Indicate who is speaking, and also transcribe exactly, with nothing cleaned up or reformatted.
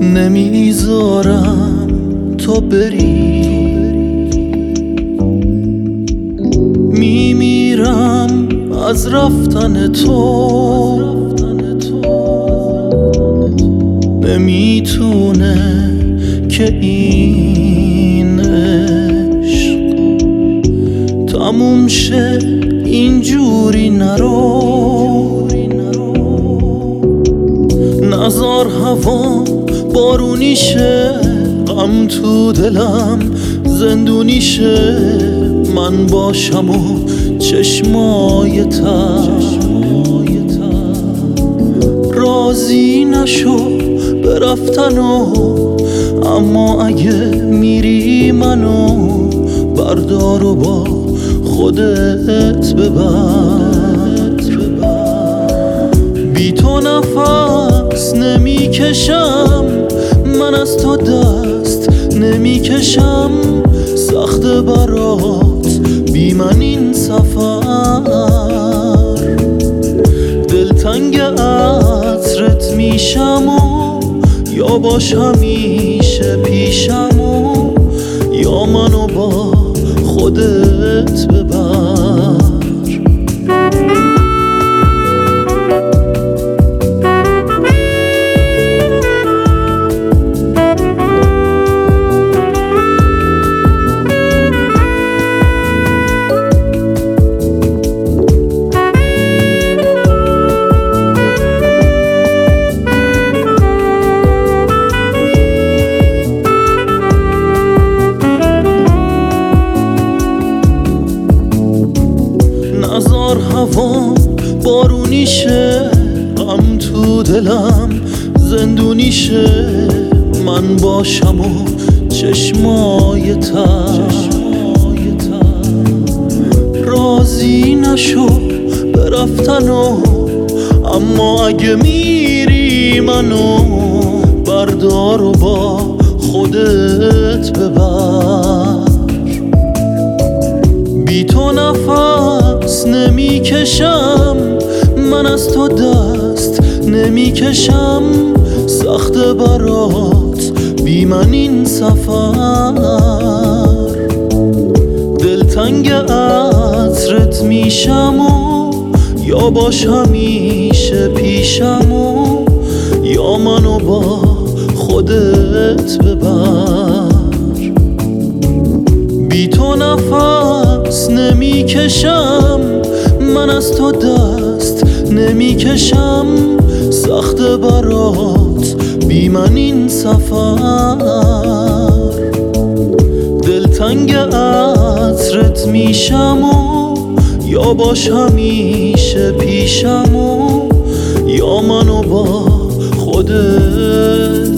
Speaker 1: نمیذارم تو بری، میمیرم از رفتن تو. نمیتونه که این عشق تموم شه، اینجوری نرو. نزار هوا بارونی شه، غم تو دلم زندونی شه. من باشم و چشمای تر، راضی نشو برفتن و اما اگه میری منو بردار و با خودت ببر. بی تو نفس نمیکشم، من از تو دست نمیکشم. سخت برات بی من این سفر، دلتنگ عطرت میشم و یا باش همیشه پیشم و یا منو با خودت ببر. نزار هوا بارونی شه، غم تو دلم زندونی شه. من باشم و چشمای تر، راضی نشو برفتن و اما اگه میری منو بردار و با خودت ببر. بی تو نفس نمیکشم، من از تو دست نمیکشم. سخت برات بی من این سفر، دلتنگ عطرت میشم و یا باش همیشه پیشم و یا منو با خودت ببر. بی تو نفس نمیکشم، من از تو دست نمیکشم. سخت برات بی من این سفر، دلتنگ عطرت میشم و یا باش همیشه پیشم و یا منو با خودت